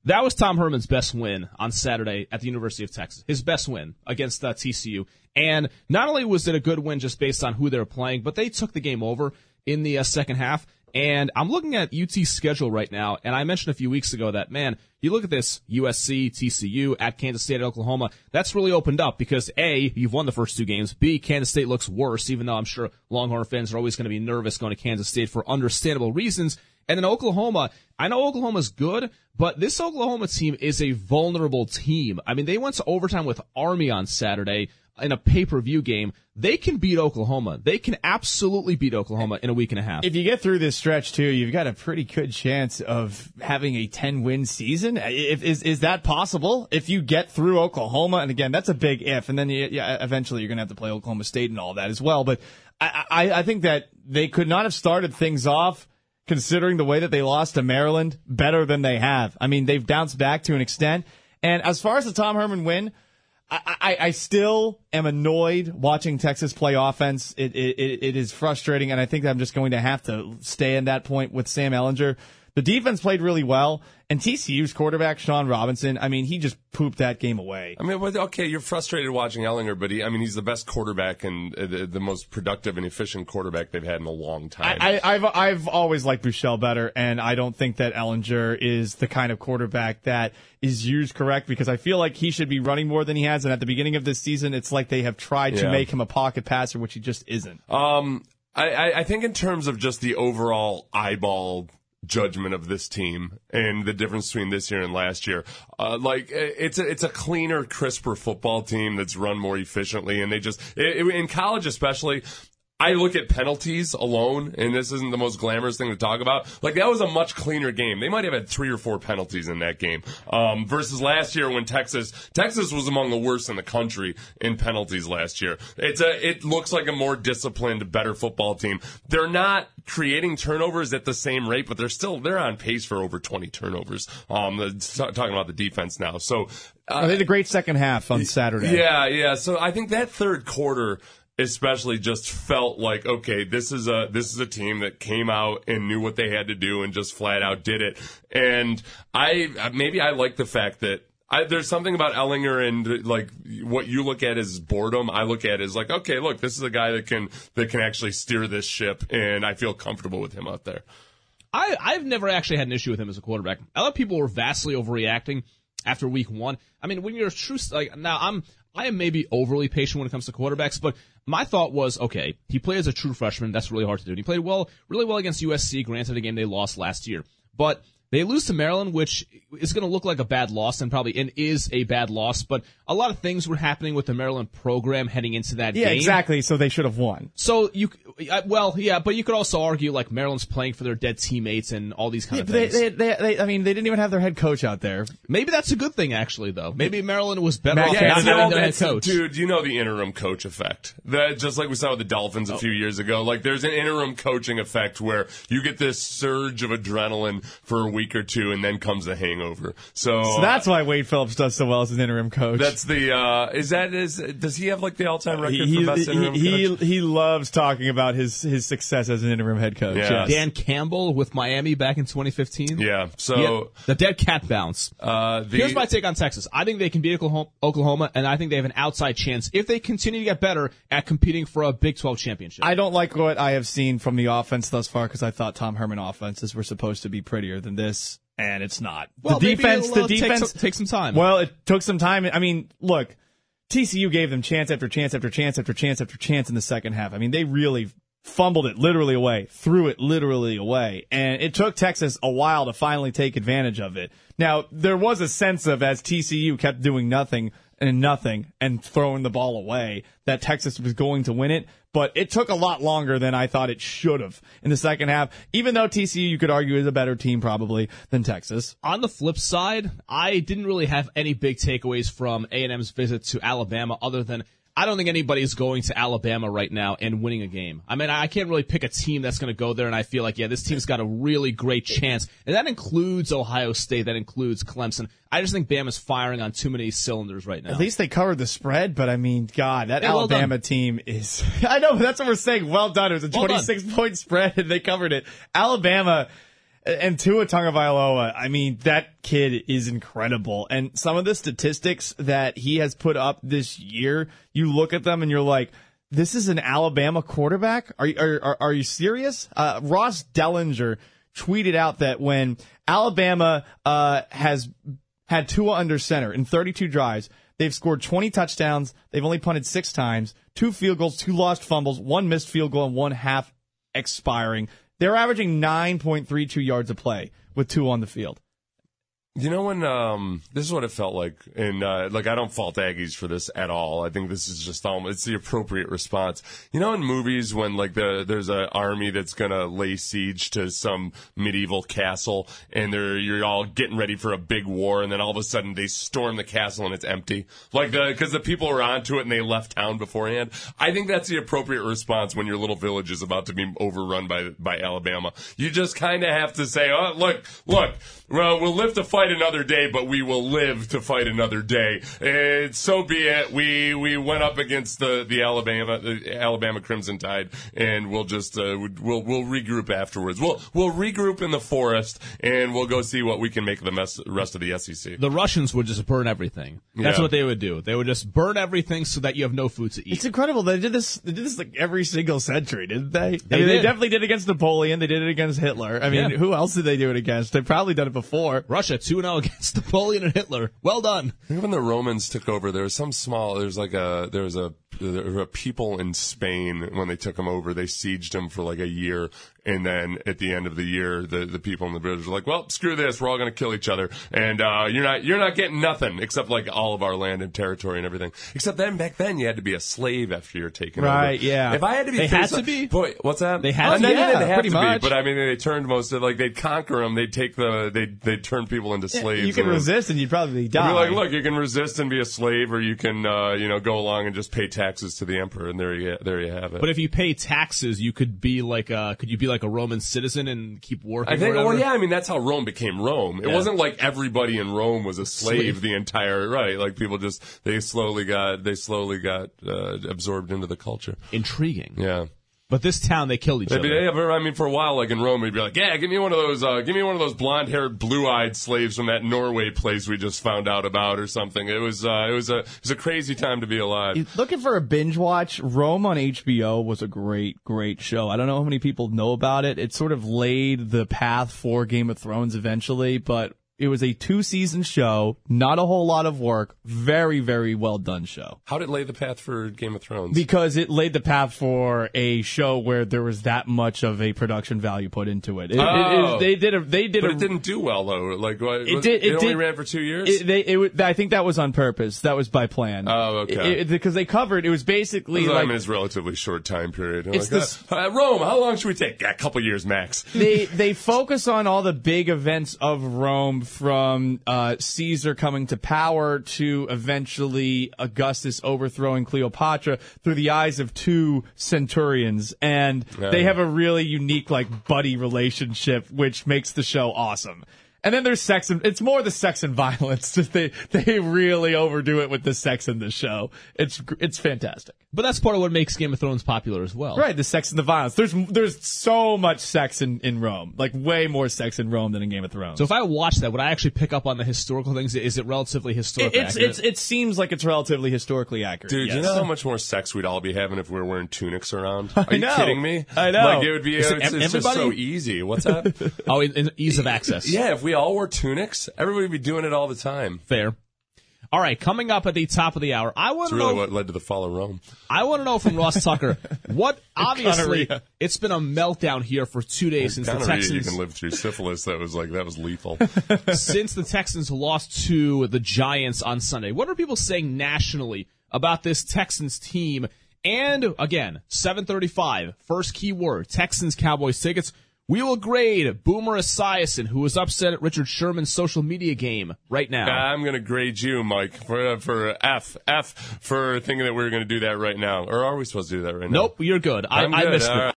That was Tom Herman's best win on Saturday at the University of Texas. His best win against TCU. And not only was it a good win just based on who they were playing, but they took the game over in the second half. And I'm looking at UT's schedule right now, and I mentioned a few weeks ago that, man, you look at this USC, TCU, at Kansas State, at Oklahoma, that's really opened up because, A, you've won the first 2 games. B, Kansas State looks worse, even though I'm sure Longhorn fans are always going to be nervous going to Kansas State for understandable reasons. And then Oklahoma, I know Oklahoma's good, but this Oklahoma team is a vulnerable team. I mean, they went to overtime with Army on Saturday in a pay-per-view game. They can beat Oklahoma. They can absolutely beat Oklahoma in a week and a half. If you get through this stretch, too, you've got a pretty good chance of having a 10-win season. Is that possible? If you get through Oklahoma, and again, that's a big if, and then eventually you're going to have to play Oklahoma State and all that as well. But I think that they could not have started things off, considering the way that they lost to Maryland, better than they have. I mean, they've bounced back to an extent. And as far as the Tom Herman win, I still am annoyed watching Texas play offense. It is frustrating, and I think I'm just going to have to stay in that point with Sam Ehlinger. The defense played really well, and TCU's quarterback, Sean Robinson, I mean, he just pooped that game away. I mean, okay, you're frustrated watching Ehlinger, but he's the best quarterback and the most productive and efficient quarterback they've had in a long time. I've always liked Buechele better, and I don't think that Ehlinger is the kind of quarterback that is used correct, because I feel like he should be running more than he has, and at the beginning of this season, it's like they have tried to make him a pocket passer, which he just isn't. I think in terms of just the overall eyeball judgment of this team and the difference between this year and last year, it's a cleaner, crisper football team that's run more efficiently, and they just in college especially. I look at penalties alone, and this isn't the most glamorous thing to talk about. Like, that was a much cleaner game. They might have had 3 or 4 penalties in that game, versus last year when Texas was among the worst in the country in penalties last year. It looks like a more disciplined, better football team. They're not creating turnovers at the same rate, but they're on pace for over 20 turnovers. Talking about the defense now. So, they had a great second half on Saturday. Yeah. So I think that third quarter especially just felt like, okay, this is a team that came out and knew what they had to do and just flat out did it. And I like the fact that there's something about Ehlinger and like what you look at as boredom, I look at as like, okay, look, this is a guy that can actually steer this ship, and I feel comfortable with him out there. I've never actually had an issue with him as a quarterback. A lot of people were vastly overreacting after week 1. I mean, when you're a true, like, now I am maybe overly patient when it comes to quarterbacks, but my thought was, okay, he played as a true freshman. That's really hard to do. And he played really well against USC, granted a game they lost last year. But they lose to Maryland, which is going to look like a bad loss and is a bad loss. But a lot of things were happening with the Maryland program heading into that game. Yeah, exactly. So they should have won. So but you could also argue like Maryland's playing for their dead teammates and all these kind of things. They didn't even have their head coach out there. Maybe that's a good thing, actually, though. Maybe Maryland was better off not having their head coach. Dude, you know the interim coach effect. That just like we saw with the Dolphins a few years ago. Like, there's an interim coaching effect where you get this surge of adrenaline for a week or two, and then comes the hangover. So that's why Wade Phillips does so well as an interim coach. That's does he have like the all-time record for best interim coach? He loves talking about his success as an interim head coach. Yeah. Dan Campbell with Miami back in 2015. Yeah. So the dead cat bounce. Here's my take on Texas. I think they can beat Oklahoma, and I think they have an outside chance if they continue to get better at competing for a Big 12 championship. I don't like what I have seen from the offense thus far, because I thought Tom Herman offenses were supposed to be prettier than this, and it's not. Well, the defense take some time. Well, it took some time. I mean, look, TCU gave them chance after chance after chance after chance after chance in the second half. I mean, they really fumbled it literally away, threw it literally away, and it took Texas a while to finally take advantage of it. Now, there was a sense of, as TCU kept doing nothing and throwing the ball away, that Texas was going to win it, but it took a lot longer than I thought it should have in the second half, even though TCU, you could argue, is a better team probably than Texas. On the flip side, I didn't really have any big takeaways from A&M's visit to Alabama other than I don't think anybody's going to Alabama right now and winning a game. I mean, I can't really pick a team that's going to go there, and I feel like, yeah, this team's got a really great chance. And that includes Ohio State. That includes Clemson. I just think Bama's firing on too many cylinders right now. At least they covered the spread, but I mean, God, that Alabama team is... I know, that's what we're saying. Well done. It was a 26-point spread, and they covered it. Alabama... And Tua Tagovailoa, I mean, that kid is incredible. And some of the statistics that he has put up this year, you look at them and you're like, this is an Alabama quarterback? Are you serious? Ross Dellinger tweeted out that when Alabama has had Tua under center in 32 drives, they've scored 20 touchdowns. They've only punted 6 times, 2 field goals, 2 lost fumbles, 1 missed field goal, and 1 half expiring. They're averaging 9.32 yards a play with Tua on the field. You know, when this is what it felt like, and like I don't fault Aggies for this at all. I think this is just it's the appropriate response. You know, in movies when like there's an army that's gonna lay siege to some medieval castle, and you're all getting ready for a big war, and then all of a sudden they storm the castle and it's empty, like because the people were onto it and they left town beforehand. I think that's the appropriate response when your little village is about to be overrun by Alabama. You just kind of have to say, oh, look, well, we'll live to fight another day, but we will live to fight another day. And so be it. We went up against the Alabama Crimson Tide, and we'll just we'll regroup afterwards. We'll regroup in the forest, and we'll go see what we can make of the rest of the SEC. The Russians would just burn everything. That's what they would do. They would just burn everything so that you have no food to eat. It's incredible. They did this like every single century, didn't they? They definitely did it against Napoleon. They did it against Hitler. I mean, who else did they do it against? They've probably done it before. Russia 2-0 against Napoleon and Hitler. Well done. I think when the Romans took over, there was a people in Spain when they took them over. They sieged them for like a year, and then at the end of the year, the people in the British were like, "Well, screw this. We're all going to kill each other, and you're not getting nothing except like all of our land and territory and everything. Except then back then you had to be a slave after you're taken over. Right? Yeah. If I had to be, they had to be. Boy, what's that? They had to. They had pretty to much. be. But I mean, they turned most of like they'd conquer them. They'd take they'd turn people into slaves. You can resist, and you'd probably die. You'd be like, look, you can resist and be a slave, or you can go along and just pay taxes to the emperor. And there you have it. But if you pay taxes, you could be like a Roman citizen and keep working? I think. Well, yeah. I mean, that's how Rome became Rome. It wasn't like everybody in Rome was a slave the entire right. Like people just they slowly got absorbed into the culture. Intriguing. Yeah. But this town, they killed each other. I mean, for a while, like in Rome, we'd be like, "Yeah, give me one of those blonde-haired, blue-eyed slaves from that Norway place we just found out about, or something." It was a crazy time to be alive. Looking for a binge watch, Rome on HBO was a great show. I don't know how many people know about it. It sort of laid the path for Game of Thrones eventually, but it was a 2-season show, not a whole lot of work, very, very well done show. How did it lay the path for Game of Thrones? Because it laid the path for a show where there was that much of a production value put into it. But it didn't do well though. Like it only ran for 2 years. I think that was on purpose. That was by plan. Oh, okay. Because they covered. It was basically like it's a relatively short time period. It's Rome. How long should we take? A couple years max. They focus on all the big events of Rome. From Caesar coming to power to eventually Augustus overthrowing Cleopatra through the eyes of 2 centurions. And they have a really unique, like, buddy relationship, which makes the show awesome. And then there's sex, and it's more the sex and violence. They really overdo it with the sex in the show. It's fantastic. But that's part of what makes Game of Thrones popular as well. Right, the sex and the violence. There's so much sex in Rome. Like, way more sex in Rome than in Game of Thrones. So if I watch that, would I actually pick up on the historical things? Is it relatively historically accurate? It seems like it's relatively historically accurate. Dude, yes. You know how much more sex we'd all be having if we were wearing tunics around? Are you kidding me? I know. Like, it would be, it's just so easy. What's that? Oh, in ease of access. Yeah, if we all wore tunics, everybody would be doing it all the time. Fair. All right, coming up at the top of the hour, I want to know what led to the fall of Rome. I want to know from Ross Tucker what obviously it's been a meltdown here for 2 days since the Texans. You can live through syphilis. That was lethal. Since the Texans lost to the Giants on Sunday, what are people saying nationally about this Texans team? And again, 7:35, first keyword: Texans Cowboys tickets. We will grade Boomer Esiason, who was upset at Richard Sherman's social media game right now. I'm going to grade you, Mike, for F for thinking that we were going to do that right now. Or are we supposed to do that right now? Nope, you're good. I missed it.